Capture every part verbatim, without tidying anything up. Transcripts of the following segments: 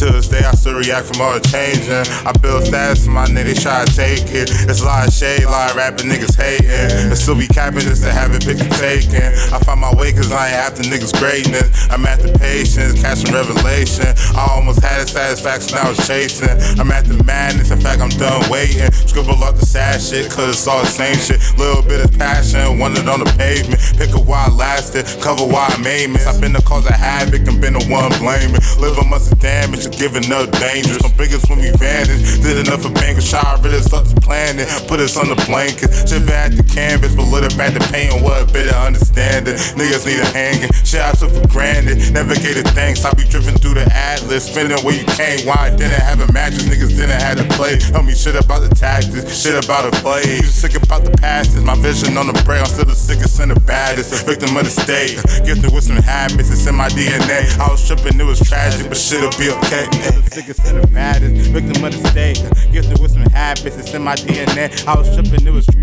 To this day I still react from all the changing. I build status for my niggas, they try to take it. It's a lot of shade, a lot of rapping niggas hating. And still be capping just to have it pick and taken. I find my way cause I ain't after niggas greatness. I'm after patience, catching revelation. I almost had a satisfaction I was chasing. I'm after madness, in fact I'm done waiting. Scribble up the sad shit cause it's all the same shit. Little bit of passion, wanted on the pavement. Pick a why I lasted, cover why I made me. I've been the cause of havoc and been the one blaming. Live amongst the damage and giving up dangerous. Some biggest when we vanished. Did enough for bank, shot rid us up this planet. Put us on the blanket, shipping at the canvas, but lit up at the paint and what a bit of understanding. Niggas need a hanging, shit I took for granted. Navigated thanks, I be drifting through the atlas. Spinning where you came, why I didn't have a mattress. Niggas didn't have to play. Tell me shit about the tactics, shit about the play. You sick about the past, my vision on the break. I'm still the sickest and the baddest, a victim of the state. Gifted with some habits, it's in my D N A. I was tripping, it was tragic, but shit'll be okay. The sickest and the baddest, victim of the state. Gifted with some habits, it's in my D N A. I was tripping, it was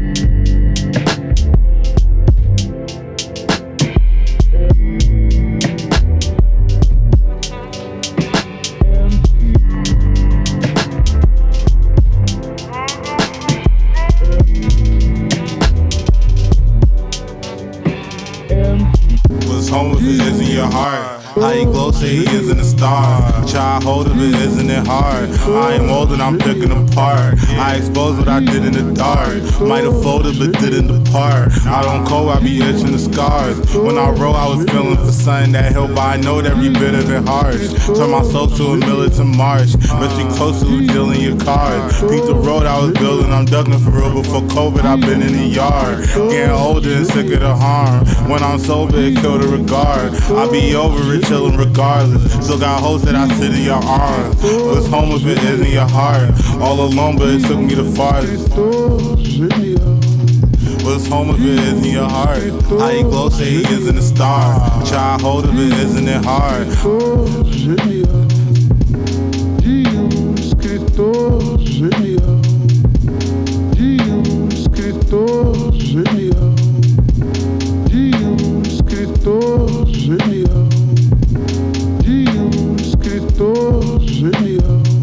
What's home if it is in your heart? How you glow, say he isn't a star. Try hold of it, isn't it hard? I ain't molded, I'm picking apart. I expose what I did in the dark. Might have folded, but didn't depart. I don't cold, I be itching the scars. When I wrote, I was feeling for something that help, but I know that every bit of it harsh. Turn my soul to a militant march. But you close to dealing your cards. Beat the road I was building, I'm ducking for real. Before COVID, I've been in the yard. Getting older and sick of the harm. When I'm sober, it kill the regard. I be over it, chillin' regardless. Still got hopes that I sit in your arms. What's home if it is in your heart? All alone, but it took me the farthest. What's home if it is in your heart? How you glow, say he isn't a star. Try hold of it, isn't it hard? Genial.